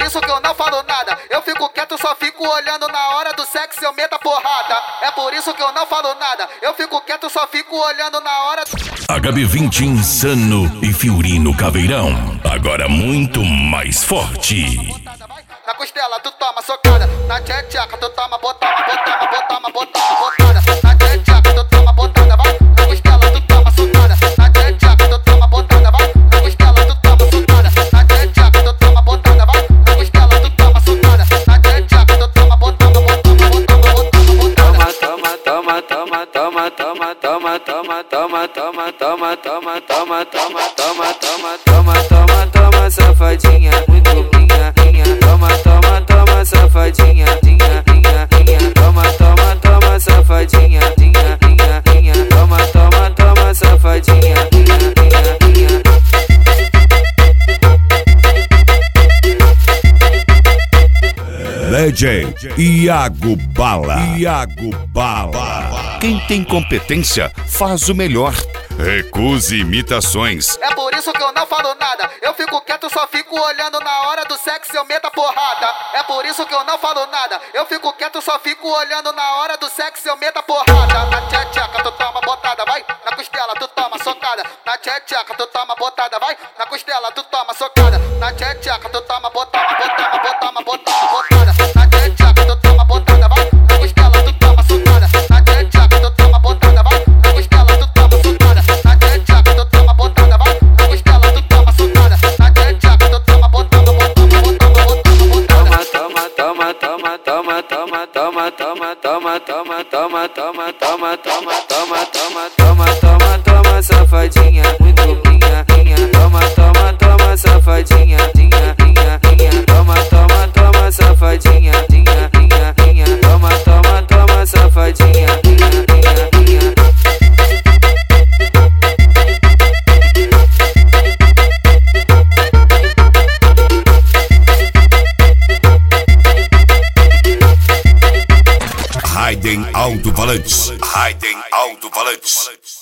isso que eu não falo nada. Eu fico quieto, só fico olhando. Na hora do sexo eu meto a porrada. É por isso que eu não falo nada. Eu fico quieto, só fico olhando. Na hora do... HB20 Insano e Fiorino Caveirão. Agora muito mais forte. Na costela tu toma socada. Na tcheca tu toma botada. Na tcheca tu toma botada, vai. Na costela tu toma socada. Na tcheca tu toma botada, vai. Na costela tu toma socada. Na tcheca tu toma botada, vai. Na costela tu toma socada. Na tcheca tu toma botada. Toma, safadinha, muito minha. Toma, safadinha, toma, safadinha, toma, safadinha, DJ Iago Bala. Quem tem competência faz o melhor. Recuse imitações. É por isso que eu não falo nada. Eu fico quieto, só fico olhando. Na hora do sexo eu meto a porrada. É por isso que eu não falo nada. Eu fico quieto, só fico olhando. Na hora do sexo eu meto a porrada. Na tcheca tu toma botada, vai. Na costela tu toma socada. Na tcheca tu toma botada, vai. Na costela tu toma socada. Na tcheca tu toma botada. Na tcheca tu toma botada, vai. Na costela tu toma socada. Na tcheca tu toma botada, vai. Na costela tu toma socada. Na tcheca tu toma botada, vai. Na costela tu toma socada. Na tcheca tu toma botada. Toma, safadinha, muito minha. Toma, safadinha, toma, safadinha, toma, safadinha, Raiden Alto-Falantes.